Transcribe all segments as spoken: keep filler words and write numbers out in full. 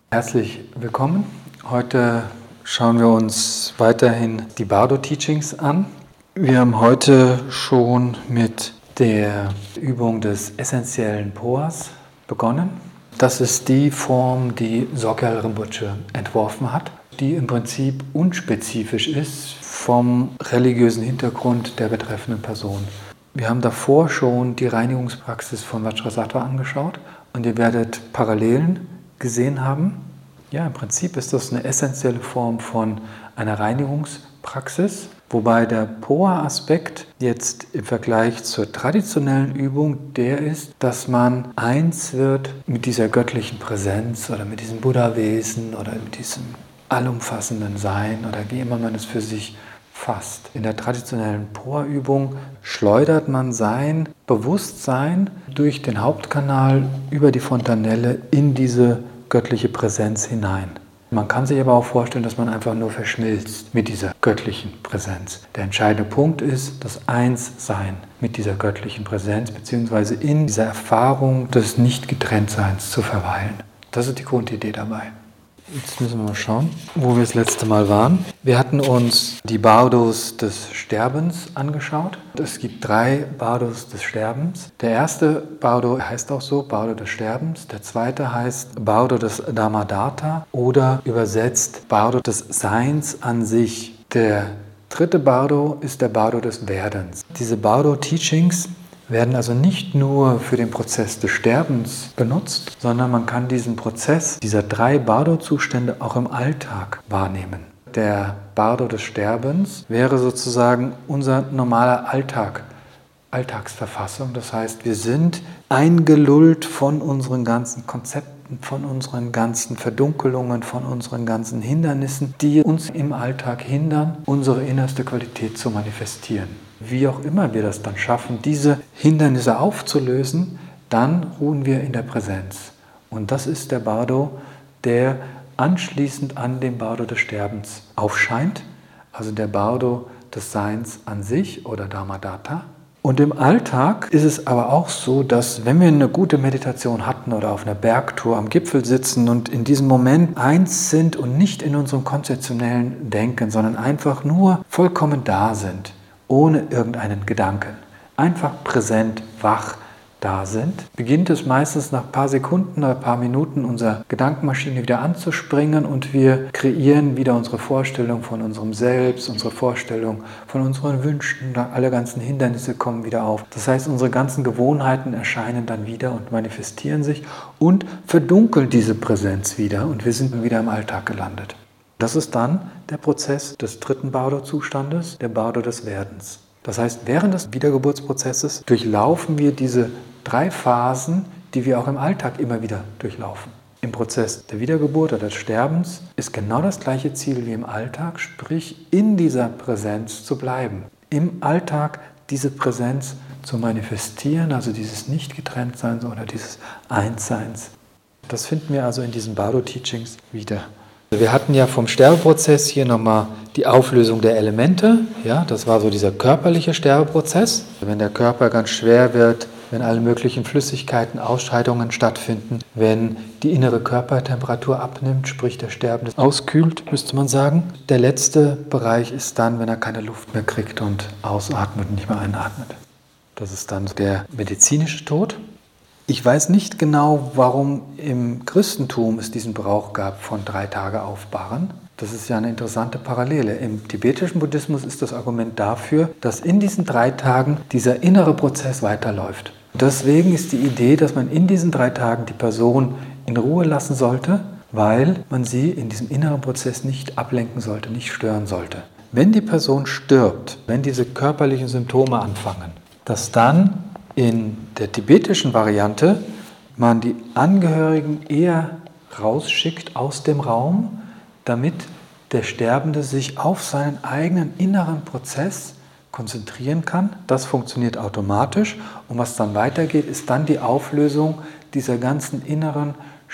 Herzlich willkommen. Heute schauen wir uns weiterhin die Bardo-Teachings an. Wir haben heute schon mit der Übung des essentiellen Poas begonnen. Das ist die Form, die Sogyal Rinpoche entworfen hat, die im Prinzip unspezifisch ist vom religiösen Hintergrund der betreffenden Person. Wir haben davor schon die Reinigungspraxis von Vajrasattva angeschaut und ihr werdet Parallelen gesehen haben. Ja, im Prinzip ist das eine essentielle Form von einer Reinigungspraxis, wobei der Poa-Aspekt jetzt im Vergleich zur traditionellen Übung der ist, dass man eins wird mit dieser göttlichen Präsenz oder mit diesem Buddha-Wesen oder mit diesem allumfassenden Sein oder wie immer man es für sich fasst. In der traditionellen Poa-Übung schleudert man sein Bewusstsein durch den Hauptkanal über die Fontanelle in diese göttliche Präsenz hinein. Man kann sich aber auch vorstellen, dass man einfach nur verschmilzt mit dieser göttlichen Präsenz. Der entscheidende Punkt ist das Einssein mit dieser göttlichen Präsenz bzw. in dieser Erfahrung des Nicht-Getrenntseins zu verweilen. Das ist die Grundidee dabei. Jetzt müssen wir mal schauen, wo wir das letzte Mal waren. Wir hatten uns die Bardos des Sterbens angeschaut. Es gibt drei Bardos des Sterbens. Der erste Bardo heißt auch so, Bardo des Sterbens. Der zweite heißt Bardo des Dharmadhata oder übersetzt Bardo des Seins an sich. Der dritte Bardo ist der Bardo des Werdens. Diese Bardo-Teachings werden also nicht nur für den Prozess des Sterbens benutzt, sondern man kann diesen Prozess dieser drei Bardo-Zustände auch im Alltag wahrnehmen. Der Bardo des Sterbens wäre sozusagen unser normaler Alltag, Alltagsverfassung. Das heißt, wir sind eingelullt von unseren ganzen Konzepten, von unseren ganzen Verdunkelungen, von unseren ganzen Hindernissen, die uns im Alltag hindern, unsere innerste Qualität zu manifestieren. Wie auch immer wir das dann schaffen, diese Hindernisse aufzulösen, dann ruhen wir in der Präsenz. Und das ist der Bardo, der anschließend an dem Bardo des Sterbens aufscheint, also der Bardo des Seins an sich oder Dharmadhata. Und im Alltag ist es aber auch so, dass wenn wir eine gute Meditation hatten oder auf einer Bergtour am Gipfel sitzen und in diesem Moment eins sind und nicht in unserem konzeptionellen Denken, sondern einfach nur vollkommen da sind, ohne irgendeinen Gedanken, einfach präsent, wach da sind, beginnt es meistens nach ein paar Sekunden oder ein paar Minuten unsere Gedankenmaschine wieder anzuspringen und wir kreieren wieder unsere Vorstellung von unserem Selbst, unsere Vorstellung von unseren Wünschen, alle ganzen Hindernisse kommen wieder auf. Das heißt, unsere ganzen Gewohnheiten erscheinen dann wieder und manifestieren sich und verdunkeln diese Präsenz wieder und wir sind wieder im Alltag gelandet. Das ist dann der Prozess des dritten Bardo-Zustandes, der Bardo des Werdens. Das heißt, während des Wiedergeburtsprozesses durchlaufen wir diese drei Phasen, die wir auch im Alltag immer wieder durchlaufen. Im Prozess der Wiedergeburt oder des Sterbens ist genau das gleiche Ziel wie im Alltag, sprich in dieser Präsenz zu bleiben. Im Alltag diese Präsenz zu manifestieren, also dieses Nicht-Getrenntseins oder dieses Einsseins. Das finden wir also in diesen Bardo-Teachings wieder. Wir hatten ja vom Sterbeprozess hier nochmal die Auflösung der Elemente. Ja, das war so dieser körperliche Sterbeprozess. Wenn der Körper ganz schwer wird, wenn alle möglichen Flüssigkeiten, Ausscheidungen stattfinden, wenn die innere Körpertemperatur abnimmt, sprich der Sterbende auskühlt, müsste man sagen. Der letzte Bereich ist dann, wenn er keine Luft mehr kriegt und ausatmet und nicht mehr einatmet. Das ist dann der medizinische Tod. Ich weiß nicht genau, warum im Christentum es diesen Brauch gab von drei Tage aufbahren. Das ist ja eine interessante Parallele. Im tibetischen Buddhismus ist das Argument dafür, dass in diesen drei Tagen dieser innere Prozess weiterläuft. Deswegen ist die Idee, dass man in diesen drei Tagen die Person in Ruhe lassen sollte, weil man sie in diesem inneren Prozess nicht ablenken sollte, nicht stören sollte. Wenn die Person stirbt, wenn diese körperlichen Symptome anfangen, dass dann in der tibetischen Variante man die Angehörigen eher rausschickt aus dem Raum, damit der Sterbende sich auf seinen eigenen inneren Prozess konzentrieren kann. Das funktioniert automatisch und was dann weitergeht, ist dann die Auflösung dieser ganzen inneren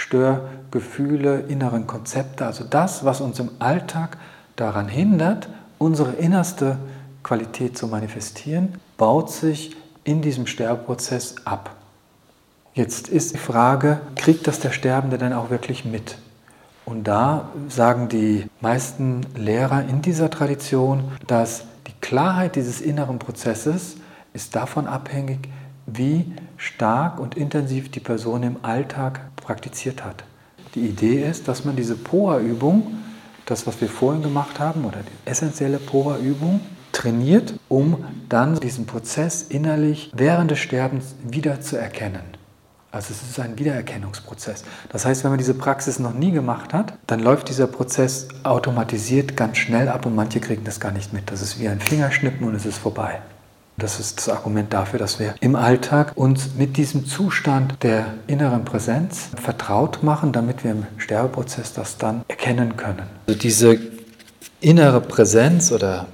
Störgefühle, inneren Konzepte, also das, was uns im Alltag daran hindert, unsere innerste Qualität zu manifestieren, baut sich in diesem Sterbeprozess ab. Jetzt ist die Frage, kriegt das der Sterbende denn auch wirklich mit? Und da sagen die meisten Lehrer in dieser Tradition, dass die Klarheit dieses inneren Prozesses ist davon abhängig, wie stark und intensiv die Person im Alltag praktiziert hat. Die Idee ist, dass man diese Poa-Übung, das, was wir vorhin gemacht haben, oder die essentielle Poa-Übung, trainiert, um dann diesen Prozess innerlich während des Sterbens wieder zu erkennen. Also es ist ein Wiedererkennungsprozess. Das heißt, wenn man diese Praxis noch nie gemacht hat, dann läuft dieser Prozess automatisiert ganz schnell ab und manche kriegen das gar nicht mit. Das ist wie ein Fingerschnippen und es ist vorbei. Das ist das Argument dafür, dass wir im Alltag uns mit diesem Zustand der inneren Präsenz vertraut machen, damit wir im Sterbeprozess das dann erkennen können. Also diese innere Präsenz oder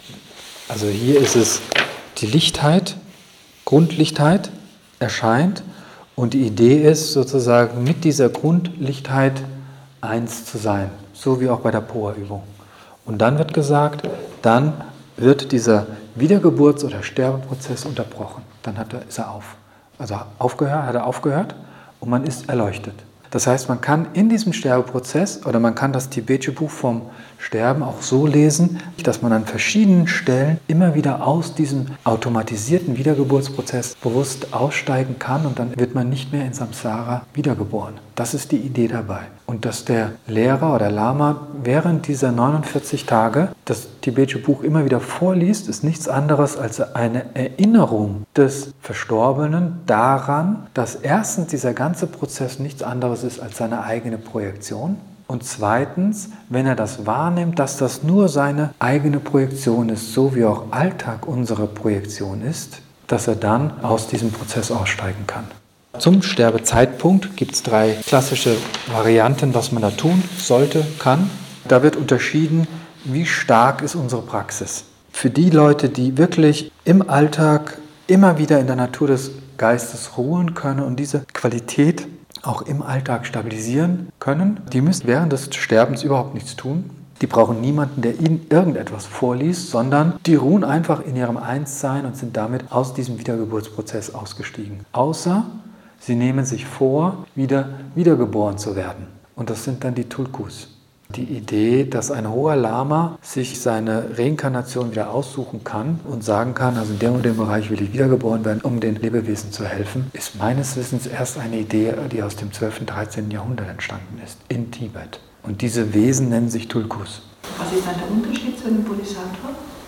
also hier ist es die Lichtheit, Grundlichtheit erscheint und die Idee ist sozusagen mit dieser Grundlichtheit eins zu sein, so wie auch bei der Poa-Übung. Und dann wird gesagt, dann wird dieser Wiedergeburts- oder Sterbeprozess unterbrochen. Dann hat er, ist er auf. Also aufgehört, hat er aufgehört und man ist erleuchtet. Das heißt, man kann in diesem Sterbeprozess oder man kann das tibetische Buch vom Sterben auch so lesen, dass man an verschiedenen Stellen immer wieder aus diesem automatisierten Wiedergeburtsprozess bewusst aussteigen kann und dann wird man nicht mehr in Samsara wiedergeboren. Das ist die Idee dabei. Und dass der Lehrer oder Lama während dieser neunundvierzig Tage das tibetische Buch immer wieder vorliest, ist nichts anderes als eine Erinnerung des Verstorbenen daran, dass erstens dieser ganze Prozess nichts anderes ist als seine eigene Projektion und zweitens, wenn er das wahrnimmt, dass das nur seine eigene Projektion ist, so wie auch Alltag unsere Projektion ist, dass er dann aus diesem Prozess aussteigen kann. Zum Sterbezeitpunkt gibt es drei klassische Varianten, was man da tun sollte, kann. Da wird unterschieden, wie stark ist unsere Praxis. Für die Leute, die wirklich im Alltag immer wieder in der Natur des Geistes ruhen können und diese Qualität auch im Alltag stabilisieren können, die müssen während des Sterbens überhaupt nichts tun. Die brauchen niemanden, der ihnen irgendetwas vorliest, sondern die ruhen einfach in ihrem Einssein und sind damit aus diesem Wiedergeburtsprozess ausgestiegen. Außer sie nehmen sich vor, wieder wiedergeboren zu werden. Und das sind dann die Tulkus. Die Idee, dass ein hoher Lama sich seine Reinkarnation wieder aussuchen kann und sagen kann, also in dem und dem Bereich will ich wiedergeboren werden, um den Lebewesen zu helfen, ist meines Wissens erst eine Idee, die aus dem zwölften, dreizehnten Jahrhundert entstanden ist, in Tibet. Und diese Wesen nennen sich Tulkus. Was ist dann der Unterschied zu einem Bodhisattva?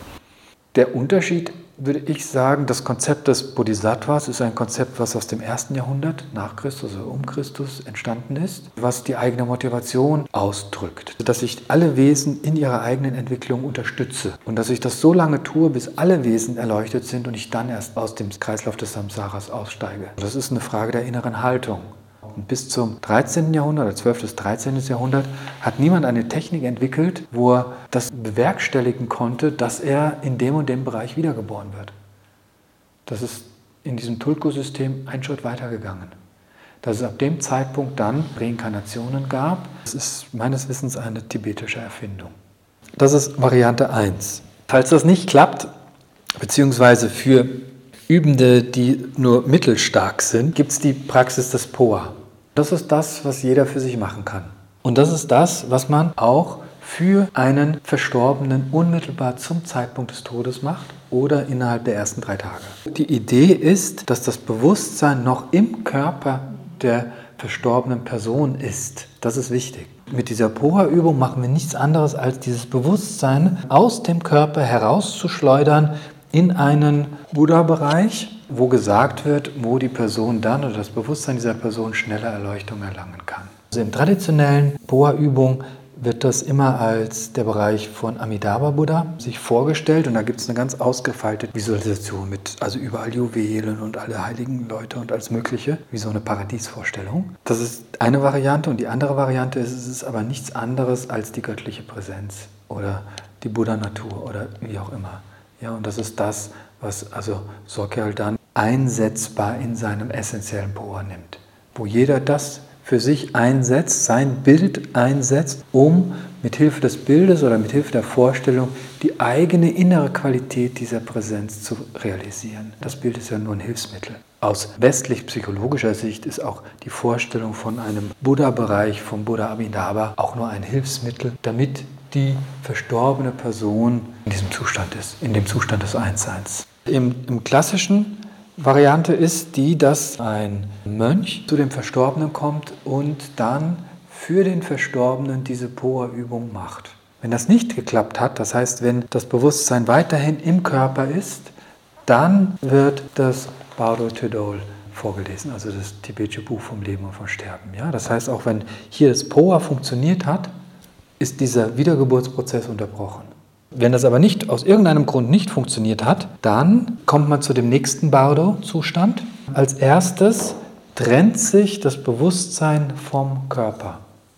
Der Unterschied, würde ich sagen, das Konzept des Bodhisattvas ist ein Konzept, was aus dem ersten Jahrhundert nach Christus oder um Christus entstanden ist, was die eigene Motivation ausdrückt. Dass ich alle Wesen in ihrer eigenen Entwicklung unterstütze und dass ich das so lange tue, bis alle Wesen erleuchtet sind und ich dann erst aus dem Kreislauf des Samsaras aussteige. Das ist eine Frage der inneren Haltung. Und bis zum dreizehnten Jahrhundert oder zwölften bis dreizehnten Jahrhundert hat niemand eine Technik entwickelt, wo er das bewerkstelligen konnte, dass er in dem und dem Bereich wiedergeboren wird. Das ist in diesem Tulku-System einen Schritt weitergegangen. Dass es ab dem Zeitpunkt dann Reinkarnationen gab, das ist meines Wissens eine tibetische Erfindung. Das ist Variante eins. Falls das nicht klappt, beziehungsweise für Übende, die nur mittelstark sind, gibt es die Praxis des Poa. Das ist das, was jeder für sich machen kann. Und das ist das, was man auch für einen Verstorbenen unmittelbar zum Zeitpunkt des Todes macht oder innerhalb der ersten drei Tage. Die Idee ist, dass das Bewusstsein noch im Körper der verstorbenen Person ist. Das ist wichtig. Mit dieser Poa-Übung machen wir nichts anderes, als dieses Bewusstsein aus dem Körper herauszuschleudern in einen Buddha-Bereich, wo gesagt wird, wo die Person dann oder das Bewusstsein dieser Person schneller Erleuchtung erlangen kann. Also in traditionellen Poa-Übungen wird das immer als der Bereich von Amitabha Buddha sich vorgestellt und da gibt es eine ganz ausgefeilte Visualisation mit also überall Juwelen und alle heiligen Leute und alles Mögliche, wie so eine Paradiesvorstellung. Das ist eine Variante und die andere Variante ist, es ist aber nichts anderes als die göttliche Präsenz oder die Buddha-Natur oder wie auch immer. Ja, und das ist das, was also Sogyal dann einsetzbar in seinem essentiellen Poa nimmt, wo jeder das für sich einsetzt, sein Bild einsetzt, um mit Hilfe des Bildes oder mit Hilfe der Vorstellung die eigene innere Qualität dieser Präsenz zu realisieren. Das Bild ist ja nur ein Hilfsmittel. Aus westlich-psychologischer Sicht ist auch die Vorstellung von einem Buddha-Bereich, vom Buddha Abhidharma, auch nur ein Hilfsmittel, damit die verstorbene Person in diesem Zustand ist, in dem Zustand des Einsseins. Im, im klassischen Variante ist die, dass ein Mönch zu dem Verstorbenen kommt und dann für den Verstorbenen diese Poa-Übung macht. Wenn das nicht geklappt hat, das heißt, wenn das Bewusstsein weiterhin im Körper ist, dann wird das Bardo Thodol vorgelesen, also das tibetische Buch vom Leben und vom Sterben. Ja? Das heißt, auch wenn hier das Poa funktioniert hat, ist dieser Wiedergeburtsprozess unterbrochen. Wenn das aber nicht aus irgendeinem Grund nicht funktioniert hat, dann kommt man zu dem nächsten Bardo-Zustand. Als erstes trennt sich das Bewusstsein vom Körper.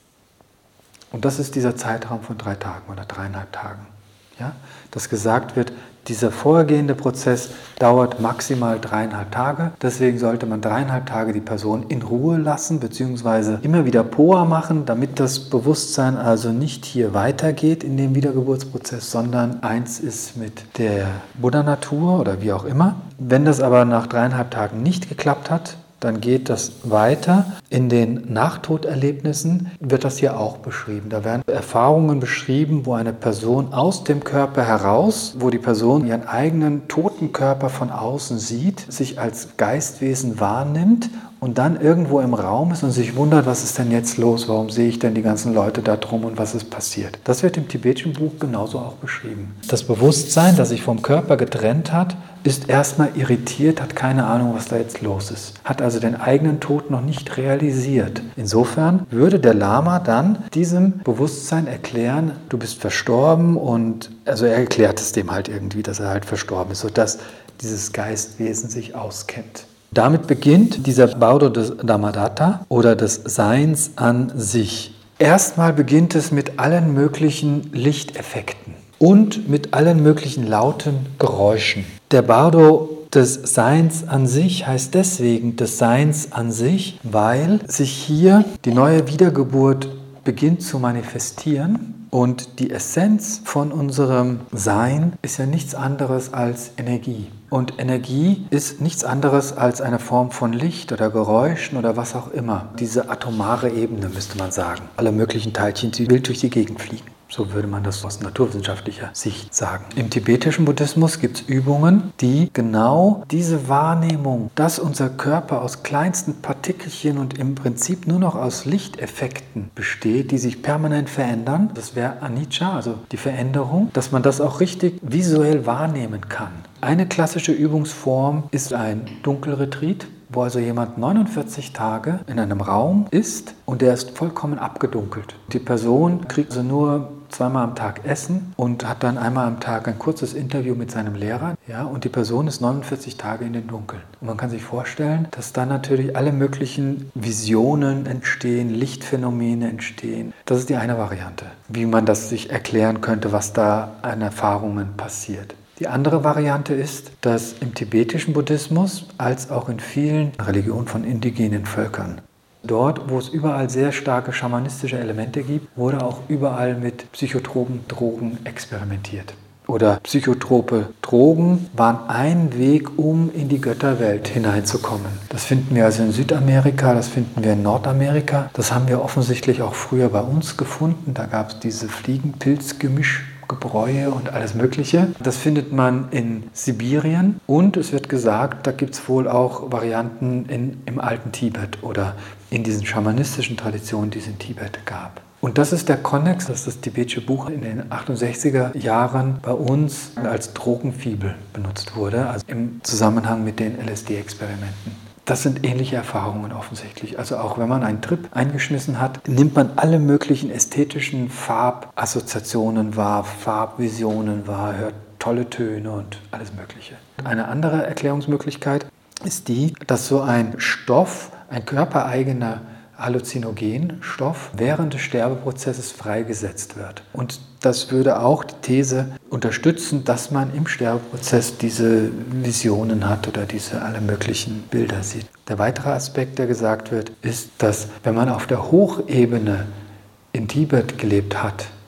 Und das ist dieser Zeitraum von drei Tagen oder dreieinhalb Tagen. Ja? Dass gesagt wird, dieser vorhergehende Prozess dauert maximal dreieinhalb Tage. Deswegen sollte man dreieinhalb Tage die Person in Ruhe lassen, beziehungsweise immer wieder Poa machen, damit das Bewusstsein also nicht hier weitergeht in dem Wiedergeburtsprozess, sondern eins ist mit der Buddha-Natur oder wie auch immer. Wenn das aber nach dreieinhalb Tagen nicht geklappt hat, dann geht das weiter. In den Nachtoderlebnissen wird das hier auch beschrieben. Da werden Erfahrungen beschrieben, wo eine Person aus dem Körper heraus, wo die Person ihren eigenen toten Körper von außen sieht, sich als Geistwesen wahrnimmt und dann irgendwo im Raum ist und sich wundert, was ist denn jetzt los, warum sehe ich denn die ganzen Leute da drum und was ist passiert. Das wird im tibetischen Buch genauso auch beschrieben. Das Bewusstsein, das sich vom Körper getrennt hat, ist erstmal irritiert, hat keine Ahnung, was da jetzt los ist, hat also den eigenen Tod noch nicht realisiert. Insofern würde der Lama dann diesem Bewusstsein erklären, du bist verstorben, und also er erklärt es dem halt irgendwie, dass er halt verstorben ist, sodass dieses Geistwesen sich auskennt. Damit beginnt dieser Bardo des Dhammadhata oder des Seins an sich. Erstmal beginnt es mit allen möglichen Lichteffekten und mit allen möglichen lauten Geräuschen. Der Bardo des Seins an sich heißt deswegen des Seins an sich, weil sich hier die neue Wiedergeburt beginnt zu manifestieren. Und die Essenz von unserem Sein ist ja nichts anderes als Energie. Und Energie ist nichts anderes als eine Form von Licht oder Geräuschen oder was auch immer. Diese atomare Ebene, müsste man sagen. Alle möglichen Teilchen, die wild durch die Gegend fliegen. So würde man das aus naturwissenschaftlicher Sicht sagen. Im tibetischen Buddhismus gibt es Übungen, die genau diese Wahrnehmung, dass unser Körper aus kleinsten Partikelchen und im Prinzip nur noch aus Lichteffekten besteht, die sich permanent verändern, das wäre Anicca, also die Veränderung, dass man das auch richtig visuell wahrnehmen kann. Eine klassische Übungsform ist ein Dunkelretreat, wo also jemand neunundvierzig Tage in einem Raum ist und der ist vollkommen abgedunkelt. Die Person kriegt also nur zweimal am Tag Essen und hat dann einmal am Tag ein kurzes Interview mit seinem Lehrer. Ja, und die Person ist neunundvierzig Tage in den Dunkeln. Und man kann sich vorstellen, dass dann natürlich alle möglichen Visionen entstehen, Lichtphänomene entstehen. Das ist die eine Variante, wie man das sich erklären könnte, was da an Erfahrungen passiert. Die andere Variante ist, dass im tibetischen Buddhismus als auch in vielen Religionen von indigenen Völkern, dort, wo es überall sehr starke schamanistische Elemente gibt, wurde auch überall mit psychotropen Drogen experimentiert. Oder psychotrope Drogen waren ein Weg, um in die Götterwelt hineinzukommen. Das finden wir also in Südamerika, das finden wir in Nordamerika. Das haben wir offensichtlich auch früher bei uns gefunden. Da gab es diese Fliegenpilzgemisch. Gebräue und alles Mögliche. Das findet man in Sibirien und es wird gesagt, da gibt es wohl auch Varianten in, im alten Tibet oder in diesen schamanistischen Traditionen, die es in Tibet gab. Und das ist der Konnex, dass das tibetische Buch in den achtundsechziger Jahren bei uns als Drogenfibel benutzt wurde, also im Zusammenhang mit den L S D-Experimenten. Das sind ähnliche Erfahrungen offensichtlich. Also auch wenn man einen Trip eingeschmissen hat, nimmt man alle möglichen ästhetischen Farbassoziationen wahr, Farbvisionen wahr, hört tolle Töne und alles Mögliche. Eine andere Erklärungsmöglichkeit ist die, dass so ein Stoff, ein körpereigener Halluzinogenstoff während des Sterbeprozesses freigesetzt wird. Und das würde auch die These unterstützen, dass man im Sterbeprozess diese Visionen hat oder diese alle möglichen Bilder sieht. Der weitere Aspekt, der gesagt wird, ist, dass wenn man auf der Hochebene in Tibet gelebt hat,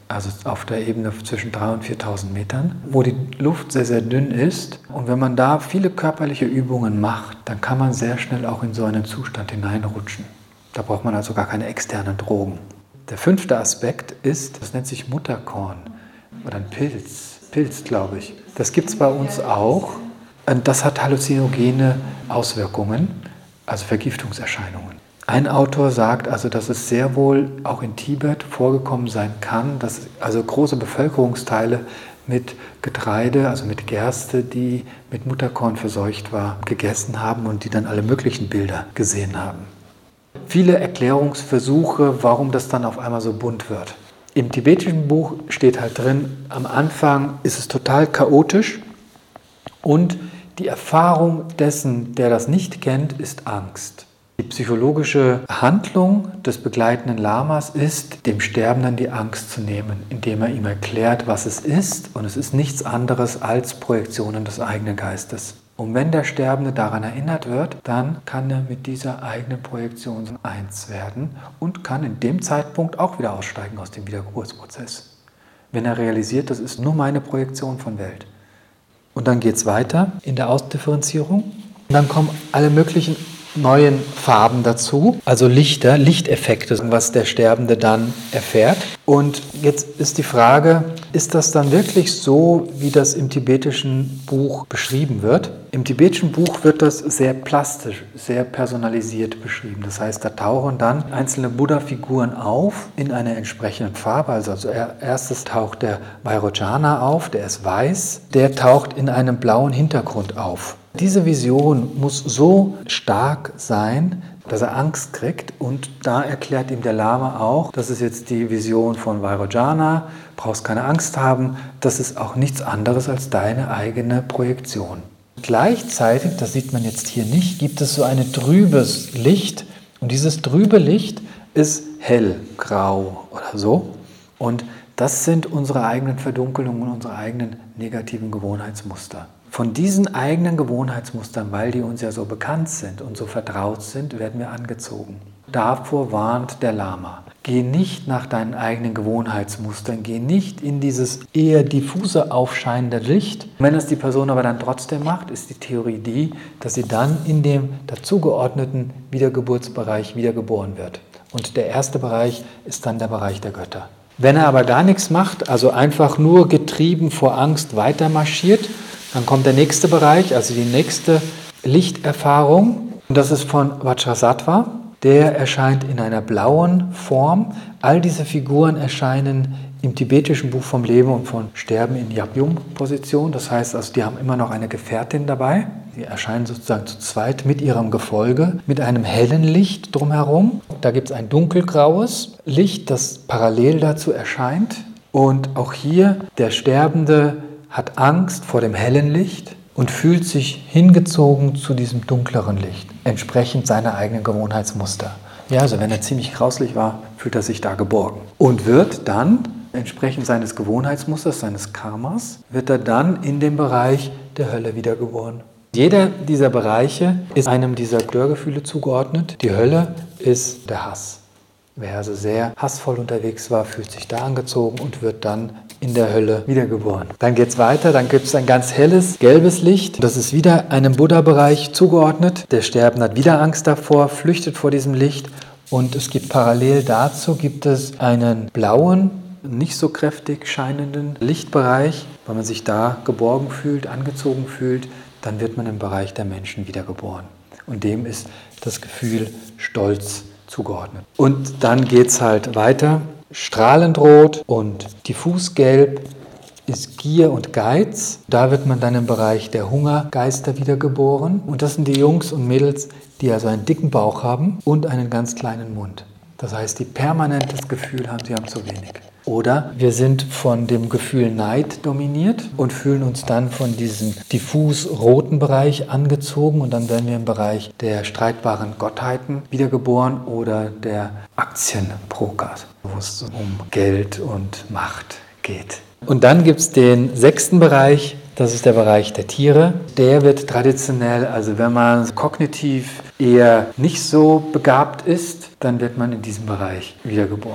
also auf der Ebene zwischen dreitausend und viertausend Metern, wo die Luft sehr, sehr dünn ist. Und wenn man da viele körperliche Übungen macht, dann kann man sehr schnell auch in so einen Zustand hineinrutschen. Da braucht man also gar keine externen Drogen. Der fünfte Aspekt ist, das nennt sich Mutterkorn oder ein Pilz, Pilz glaube ich. Das gibt es bei uns auch. Und das hat halluzinogene Auswirkungen, also Vergiftungserscheinungen. Ein Autor sagt also, dass es sehr wohl auch in Tibet vorgekommen sein kann, dass also große Bevölkerungsteile mit Getreide, also mit Gerste, die mit Mutterkorn verseucht war, gegessen haben und die dann alle möglichen Bilder gesehen haben. Viele Erklärungsversuche, warum das dann auf einmal so bunt wird. Im tibetischen Buch steht halt drin, am Anfang ist es total chaotisch und die Erfahrung dessen, der das nicht kennt, ist Angst. Die psychologische Handlung des begleitenden Lamas ist, dem Sterbenden die Angst zu nehmen, indem er ihm erklärt, was es ist. Und es ist nichts anderes als Projektionen des eigenen Geistes. Und wenn der Sterbende daran erinnert wird, dann kann er mit dieser eigenen Projektion eins werden und kann in dem Zeitpunkt auch wieder aussteigen aus dem Wiedergeburtsprozess. Wenn er realisiert, das ist nur meine Projektion von Welt. Und dann geht es weiter in der Ausdifferenzierung. Und dann kommen alle möglichen neuen Farben dazu, also Lichter, Lichteffekte, was der Sterbende dann erfährt. Und jetzt ist die Frage, ist das dann wirklich so, wie das im tibetischen Buch beschrieben wird? Im tibetischen Buch wird das sehr plastisch, sehr personalisiert beschrieben. Das heißt, da tauchen dann einzelne Buddha-Figuren auf in einer entsprechenden Farbe. Also als erstes taucht der Vairocana auf, der ist weiß, der taucht in einem blauen Hintergrund auf. Diese Vision muss so stark sein, dass er Angst kriegt, und da erklärt ihm der Lama auch, das ist jetzt die Vision von Vairocana, brauchst keine Angst haben, das ist auch nichts anderes als deine eigene Projektion. Gleichzeitig, das sieht man jetzt hier nicht, gibt es so ein trübes Licht, und dieses trübe Licht ist hellgrau oder so, und das sind unsere eigenen Verdunkelungen, unsere eigenen negativen Gewohnheitsmuster. Von diesen eigenen Gewohnheitsmustern, weil die uns ja so bekannt sind und so vertraut sind, werden wir angezogen. Davor warnt der Lama. Geh nicht nach deinen eigenen Gewohnheitsmustern, geh nicht in dieses eher diffuse aufscheinende Licht. Wenn es die Person aber dann trotzdem macht, ist die Theorie die, dass sie dann in dem dazugeordneten Wiedergeburtsbereich wiedergeboren wird. Und der erste Bereich ist dann der Bereich der Götter. Wenn er aber gar nichts macht, also einfach nur getrieben vor Angst weiter marschiert, dann kommt der nächste Bereich, also die nächste Lichterfahrung. Und das ist von Vajrasattva. Der erscheint in einer blauen Form. All diese Figuren erscheinen im tibetischen Buch vom Leben und vom Sterben in Yab-Yum-Position. Das heißt, also die haben immer noch eine Gefährtin dabei. Die erscheinen sozusagen zu zweit mit ihrem Gefolge, mit einem hellen Licht drumherum. Da gibt es ein dunkelgraues Licht, das parallel dazu erscheint. Und auch hier, der Sterbende hat Angst vor dem hellen Licht und fühlt sich hingezogen zu diesem dunkleren Licht, entsprechend seiner eigenen Gewohnheitsmuster. Ja, also wenn er ziemlich grauslich war, fühlt er sich da geborgen. Und wird dann, entsprechend seines Gewohnheitsmusters, seines Karmas, wird er dann in dem Bereich der Hölle wiedergeboren. Jeder dieser Bereiche ist einem dieser Störgefühle zugeordnet. Die Hölle ist der Hass. Wer also sehr hassvoll unterwegs war, fühlt sich da angezogen und wird dann in der Hölle wiedergeboren. Dann geht es weiter, dann gibt es ein ganz helles, gelbes Licht. Das ist wieder einem Buddha-Bereich zugeordnet. Der Sterbende hat wieder Angst davor, flüchtet vor diesem Licht. Und es gibt parallel dazu gibt es einen blauen, nicht so kräftig scheinenden Lichtbereich. Wenn man sich da geborgen fühlt, angezogen fühlt, dann wird man im Bereich der Menschen wiedergeboren. Und dem ist das Gefühl Stolz zugeordnet. Und dann geht es halt weiter. Strahlend rot und diffus gelb ist Gier und Geiz. Da wird man dann im Bereich der Hungergeister wiedergeboren. Und das sind die Jungs und Mädels, die also einen dicken Bauch haben und einen ganz kleinen Mund. Das heißt, die permanent das Gefühl haben, sie haben zu wenig. Oder wir sind von dem Gefühl Neid dominiert und fühlen uns dann von diesem diffus roten Bereich angezogen, und dann werden wir im Bereich der streitbaren Gottheiten wiedergeboren oder der Aktienbroker, wo es um Geld und Macht geht. Und dann gibt es den sechsten Bereich, das ist der Bereich der Tiere. Der wird traditionell, also wenn man kognitiv eher nicht so begabt ist, dann wird man in diesem Bereich wiedergeboren.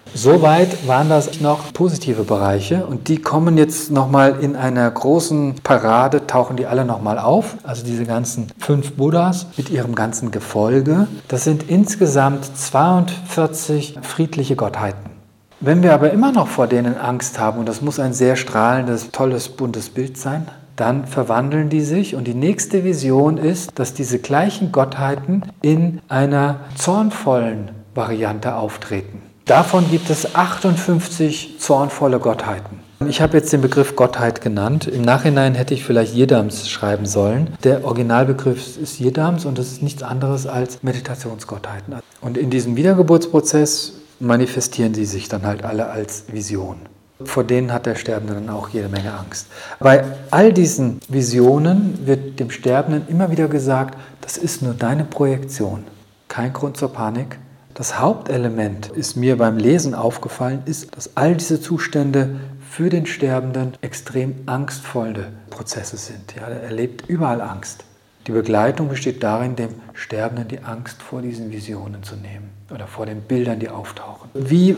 Soweit waren das noch positive Bereiche und die kommen jetzt nochmal in einer großen Parade, tauchen die alle nochmal auf. Also diese ganzen fünf Buddhas mit ihrem ganzen Gefolge. Das sind insgesamt zweiundvierzig friedliche Gottheiten. Wenn wir aber immer noch vor denen Angst haben, und das muss ein sehr strahlendes, tolles, buntes Bild sein, dann verwandeln die sich und die nächste Vision ist, dass diese gleichen Gottheiten in einer zornvollen Variante auftreten. Davon gibt es achtundfünfzig zornvolle Gottheiten. Ich habe jetzt den Begriff Gottheit genannt. Im Nachhinein hätte ich vielleicht Yidams schreiben sollen. Der Originalbegriff ist Yidams und das ist nichts anderes als Meditationsgottheiten. Und in diesem Wiedergeburtsprozess manifestieren sie sich dann halt alle als Vision. Vor denen hat der Sterbende dann auch jede Menge Angst. Bei all diesen Visionen wird dem Sterbenden immer wieder gesagt, das ist nur deine Projektion, kein Grund zur Panik. Das Hauptelement ist mir beim Lesen aufgefallen, ist, dass all diese Zustände für den Sterbenden extrem angstvolle Prozesse sind. Ja, er erlebt überall Angst. Die Begleitung besteht darin, dem Sterbenden die Angst vor diesen Visionen zu nehmen oder vor den Bildern, die auftauchen. Wie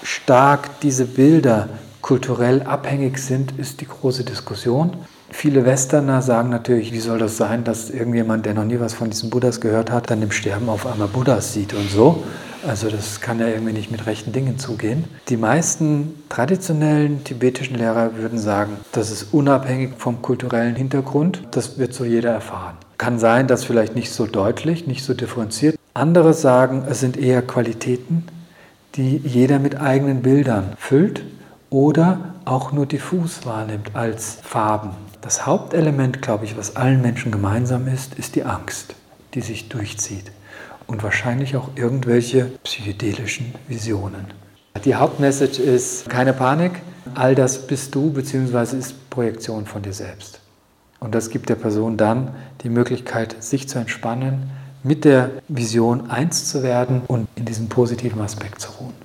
stark diese Bilder kulturell abhängig sind, ist die große Diskussion. Viele Westerner sagen natürlich, wie soll das sein, dass irgendjemand, der noch nie was von diesen Buddhas gehört hat, dann im Sterben auf einmal Buddhas sieht und so. Also das kann ja irgendwie nicht mit rechten Dingen zugehen. Die meisten traditionellen tibetischen Lehrer würden sagen, das ist unabhängig vom kulturellen Hintergrund, das wird so jeder erfahren. Kann sein, dass vielleicht nicht so deutlich, nicht so differenziert. Andere sagen, es sind eher Qualitäten, die jeder mit eigenen Bildern füllt oder auch nur diffus wahrnimmt als Farben. Das Hauptelement, glaube ich, was allen Menschen gemeinsam ist, ist die Angst, die sich durchzieht. Und wahrscheinlich auch irgendwelche psychedelischen Visionen. Die Hauptmessage ist keine Panik, all das bist du bzw. ist Projektion von dir selbst. Und das gibt der Person dann die Möglichkeit, sich zu entspannen, mit der Vision eins zu werden und in diesem positiven Aspekt zu ruhen.